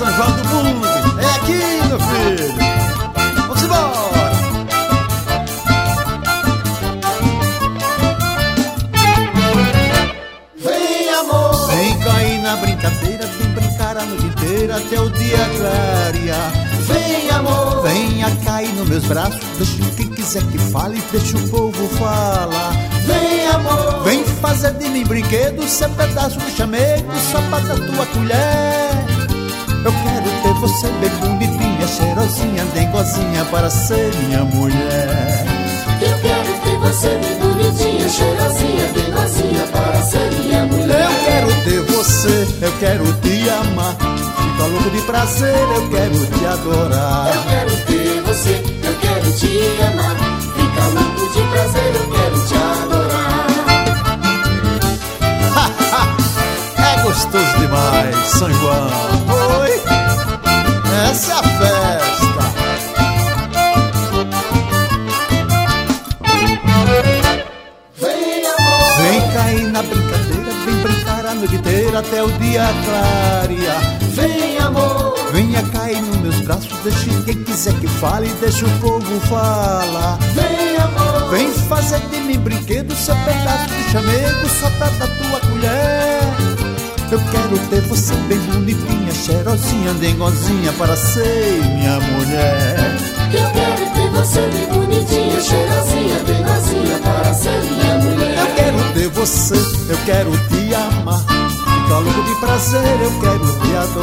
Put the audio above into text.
São João do Mundo. É aqui, meu filho. Vamos embora. Vem, amor, vem cair na brincadeira, vem brincar a noite inteira até o dia clarear. Vem, amor, venha cair nos meus braços, deixa quem quiser que fale, deixa o povo falar. Vem, amor, vem fazer de mim brinquedo, ser pedaço de chamego, sapato da tua colher. Eu quero ter você bem bonitinha, cheirosinha, dengozinha para ser minha mulher. Eu quero ter você bem bonitinha, cheirosinha, dengozinha para ser minha mulher. Eu quero ter você, eu quero te amar, fica louco de prazer, eu quero te adorar. Eu quero ter você, eu quero te amar, fica louco de prazer, eu quero te adorar. É gostoso demais, São João. Oi, essa é a festa. Vem, amor, vem cair na brincadeira, vem brincar a noite inteira até o dia clarear. Vem, amor, venha cair nos meus braços, deixe quem quiser que fale, deixa o povo falar. Vem, amor, vem fazer de mim brinquedo, seu pedaço de chamego, soltar da tua colher. Eu quero ter você bem bonitinha, cheirosinha, dengozinha para ser minha mulher. Eu quero ter você bem bonitinha, cheirosinha, dengozinha para ser minha mulher. Eu quero ter você, eu quero te amar, fica louco de prazer, eu quero te adorar.